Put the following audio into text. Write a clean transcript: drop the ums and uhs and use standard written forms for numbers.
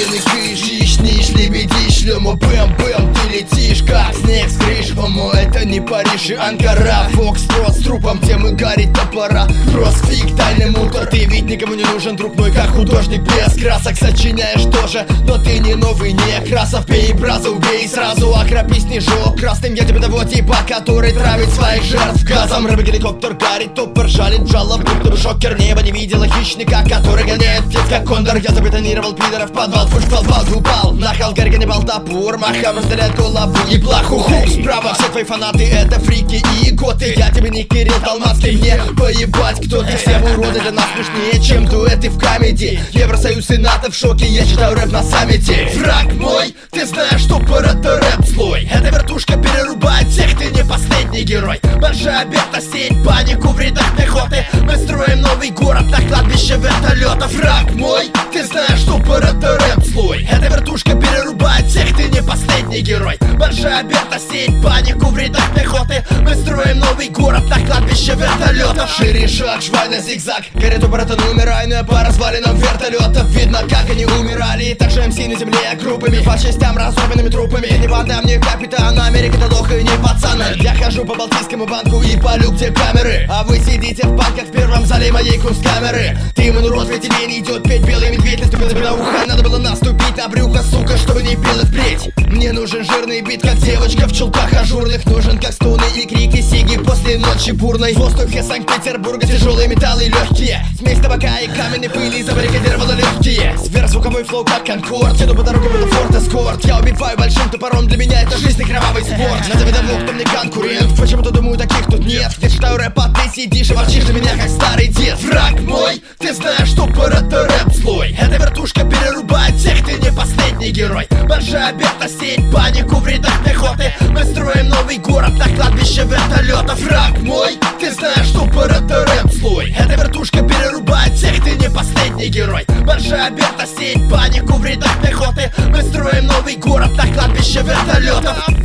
не кишишь, ниш, лебедишь, лёма, бэм-бэм, ты летишь, как снег с крыш. Омо, это не Париж и Анкара, Фокстрот с трупом темы горит топора. Кроссфик, тайный мутор, ты ведь никому не нужен, друг мой, как художник без красок. Сочиняешь тоже, но ты не новый, не Красов. Пей бразу, убей сразу, окропи снежок красным. Я тебе того типа, который травит своих жертв газом. Рэп-геликоптер горит, топор жалит, жалоб, будто бы шокер. Небо не видела хищника, который гоняет птиц как кондор. Я забетонировал пидоров в подвал, пуш подвал, упал. Нахал, горган ебал топор, махом разделяет голову и плахуху. Справа все твои фанаты, это фрики и готы. Я тебе не Кирилл Толмацкий, мне поебать, кто ты. Все уроды для нас смешнее, чем дуэты в комедии. Евросоюз и НАТО в шоке, я читаю рэп на саммите. Враг мой, ты знаешь, что пора-то рэп слой. Эта вертушка перерубает всех, ты не последний герой. Большая бета сеять панику в рядах пехоты. Мы строим новый город на кладбище вертолетов. Враг мой, ты знаешь, что пора-то рэп слой. Эта вертушка перерубает всех, ты не последний герой. Большая бета сеять панику в рядах пехоты. Мы строим новый город на кладбище вертолетов. Шире шаг, шваль на зигзаг. Горят у брата умирайная по развалинам вертолетов. Видно, как они умирали. И так же МС на земле группами, по частям разорванными трупами. Не банда, мне капитан Америка, это лох и не пацаны. Я хожу по Балтийскому банку и полю, где камеры. А вы сидите в банках в первом зале моей кунсткамеры. Ты, мой рот, ведь тебе не идет петь. Белый медведь наступил тебе на ухо. Надо было наступить на брюхо, сука, чтобы не пил и впредь. Мне нужен жирный бит, как девочка в чулках ажурных. Нужен как стуны и крики сиги после ночи бурной. В воздухе Санкт-Петербурга тяжелые металлы легкие. Смесь табака и каменной пыли забаррикадировала легкие. Сверхзвуковой флоу как Конкорд. Еду по дороге, это Форд Эскорт. Я убиваю большим топором, для меня это жизнь и кровавый спорт. Назови давно, кто мне конкурент. Почему-то думаю, таких тут нет. Я читаю рэп, а ты сидишь и ворчишь на меня, как старый дед. Враг мой, ты знаешь, что пора-то рэп слой. Эта вертушка перерубает всех, ты не последний герой. Большая бета сеять панику в рядах пехоты. Мы строим новый город на кладбище вертолетов. Враг мой, ты знаешь, что пора-то рэп слой. Эта вертушка перерубает всех, ты не последний герой. Большая бета сеять панику в рядах пехоты. Мы строим новый город на кладбище вертолетов.